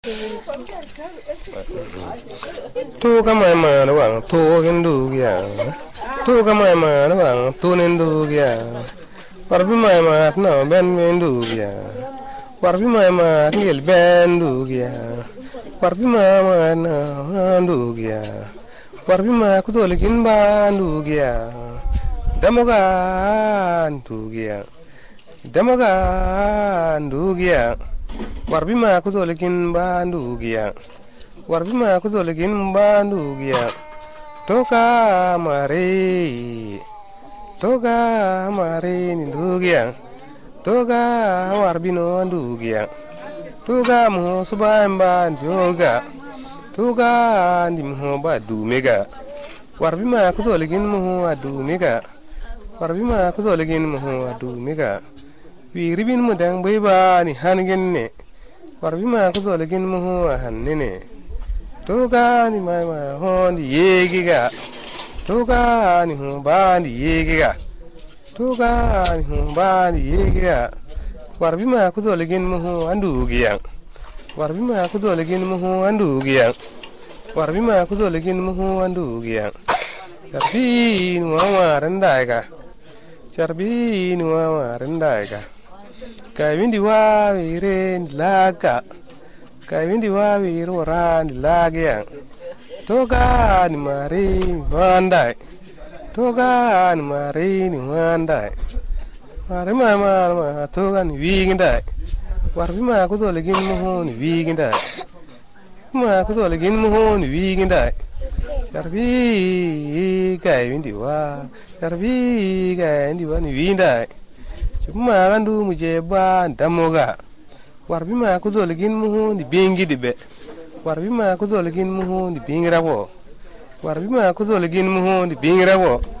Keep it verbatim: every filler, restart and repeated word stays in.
Tu kama ma no bang tu kendu gya. Tu kama ma no bang tu nendu gya. Warbi ma ma no ben mendu gya. Warbi ma ma ngel bendu gya. Warbi ma ma no andu gya. Warbi ma kudolikin bandu gya. Damoga andu gya. Damoga andu gya. Warbi ma kudolikin bandu gya. Warbi ma kudolikin bandu gya. Toka mare. Toka mare ni dugia. Toka warbi no dugia. Toka mo subamba joga. Toka ndi mo badu mega. Warbi ma kudolikin mo adu mega. Warbi ma kudolikin mo adu mega. Wi ribin mo dang beba ni hangen ne. Warbi ma kudolikin mo hanne. Toka ni ma ma hondi yegiga. Toka ni ho bandi yegiga. Toka ni ho bandi yegiga. Warbi ma kudolegin mo ho andu giya. Warbi ma kudolegin mo ho andu giya. Warbi ma kudolegin mo ho andu giya. Charbi nu ma rendaiga. Charbi nu ma rendaiga. Kai windi wa wiren laga. Kai windi wa wiro ran lagya. Toga ni mari mandai. Toga ni mari ni mandai. Mari mama ma toga ni wingindai. Warbi ma ko dole gin mo ni wingindai. Ma ko dole gin mo ni wingindai. Yarbi kai windi wa. Yarbi kai windi wa ni wingindai. Cuma gandu mu je ba damoga. Warbi ma ko dole gin mo ni bingi dibe. Warbi ma ko dole gin mo ni bingira wo. Warbi ma ko dole gin mo ni bingira wo.